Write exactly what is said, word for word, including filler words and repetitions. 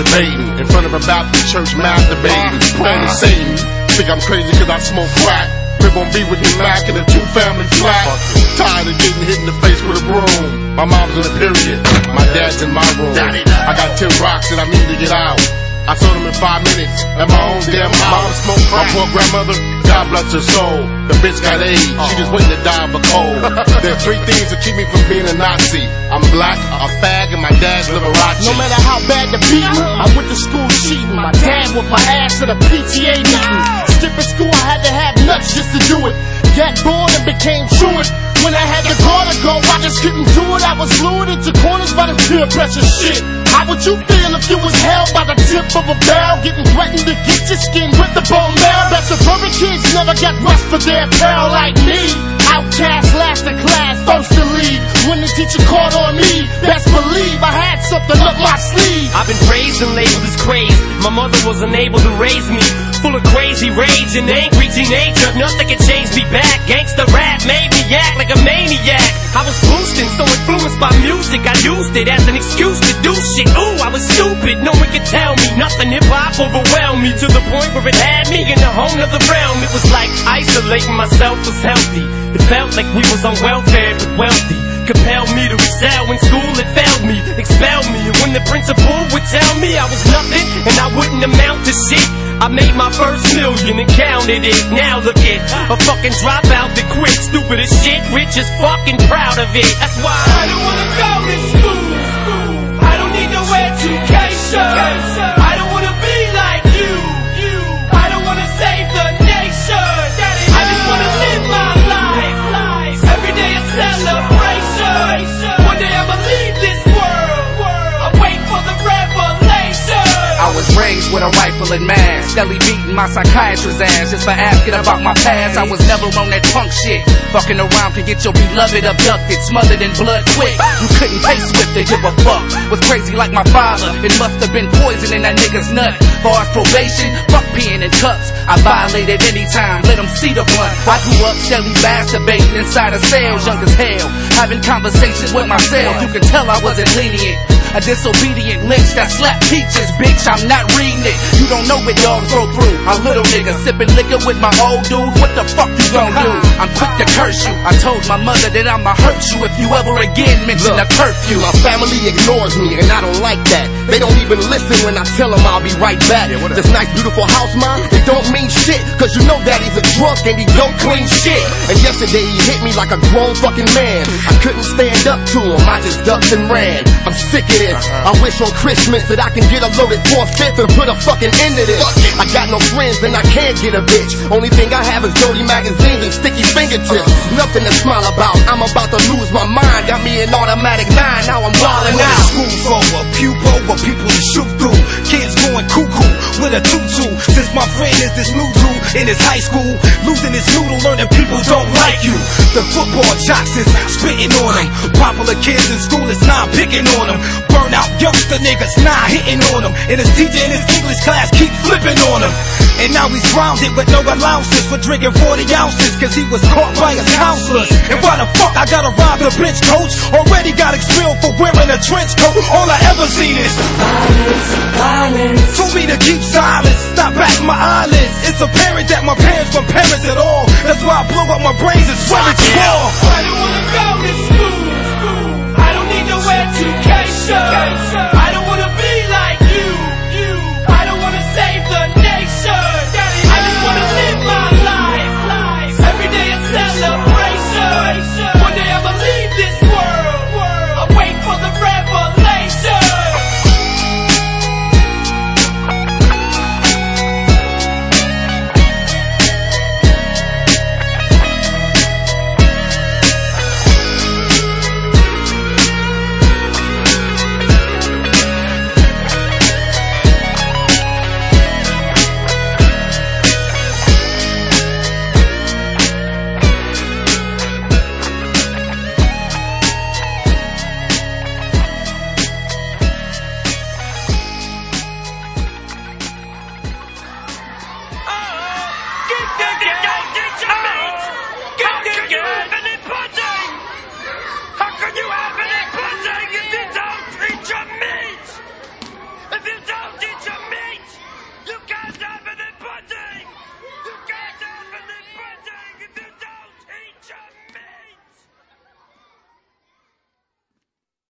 masturbating in front of a Baptist church, masturbating, praying to save me. Think I'm crazy cause I smoke crack. Live on B with the Mac in a two-family flat. Tired of getting hit in the face with a broom. My mom's in a period, my dad's in my room. I got ten rocks that I need to get out. I sold them in five minutes at my own damn house. My poor grandmother, God bless her soul. The bitch got AIDS, she just waiting to die of a cold. There are three things that keep me from being a Nazi. I'm black, a fag, and my dad's Liberace. No matter how bad the beat, I went to school cheating. My dad whipped my ass at a P T A meeting. Skipping school, I had to have nuts just to do it. Got bored and became truant. When I had the car to go, I just couldn't do it. I was lured into corners by the peer pressure shit. How would you feel if you was held by the tip of a barrel, getting threatened to get your skin with the bone marrow? Bet suburban kids never got rest for their apparel like me. Outcast, last in class, first to leave. When the teacher called on me, best believe I had something up my sleeve. I've been praised and labeled as crazy. My mother was unable to raise me. Full of crazy rage and angry teenager. Nothing can change me back. Gangsta rap made me act like a maniac. I was boosting, so influenced by music, I used it as an excuse to do shit. Ooh, I was stupid, no one could tell me nothing. Hip-hop overwhelmed me to the point where it had me in a whole nother realm. It was like isolating myself was healthy. It felt like we was on welfare but wealthy. Compelled me to excel in school, it failed me, expelled me. And when the principal would tell me I was nothing and I wouldn't amount to shit, I made my first million and counted it. Now look at a fucking dropout that quit. Stupid as shit, rich as fucking proud of it. That's why I don't wanna go to school. I don't need no education. I don't wanna be like you. I don't wanna save the nation. I just wanna live my life. Every day a celebration. One day I'ma leave this world. I wait for the revelation. I was raised with a rifle and mask, steadily beating my psychiatrist's ass just for asking about my past. I was never on that punk shit. Fucking around can get your beloved abducted, smothered in blood quick. You couldn't pay Swift to give a fuck. Was crazy like my father. It must have been poison in that nigga's nut. Far as probation, fuck peeing in cups. I violated any time, let them see the blunt. I grew up steadily masturbating inside of cells, young as hell, having conversations with myself. You can tell I wasn't lenient. A disobedient lynch that slapped teachers, bitch, I'm not reading it. You don't know what dogs go through. A little nigga sipping liquor with my old dude. What the fuck you gon' do? I'm quick to curse you. I told my mother that I'ma hurt you if you ever again mention a curfew. My family ignores me and I don't like that. They don't even listen when I tell them I'll be right back. Yeah, this nice beautiful house, mom, it don't mean shit. Cause you know daddy's a drunk and he don't clean shit. And yesterday he hit me like a grown fucking man. I couldn't stand up to him, I just ducked and ran. I'm sick of this. I wish on Christmas that I can get a loaded four-fifth and put a fucking end to this. I got no friends and I can't get a bitch. Only thing I have is dirty magazines and sticky fingertips. Nothing to smile about, I'm about to lose my mind. Got me an automatic nine, now I'm wildin' out. School's over, pupo, but people to shoot through. Kids going cuckoo with a tutu. Since my friend is this new dude in his high school, losing his noodle, learning people don't like you. The football jocks is spitting on him. Popular kids in school is not picking on him. Burn out youngster niggas not hitting on him. And his teacher in his English class keep flipping on him. And now he's grounded with no allowances for drinking forty ounces cause he was caught by his counselors. And why the fuck I gotta rob the bench coach? Already got expelled for wearing a trench coat. All I ever seen is violence, violence. Told me to keep silence, stop back my eyelids. It's apparent that my parents were parents at all. That's why I blow up my brains and swear it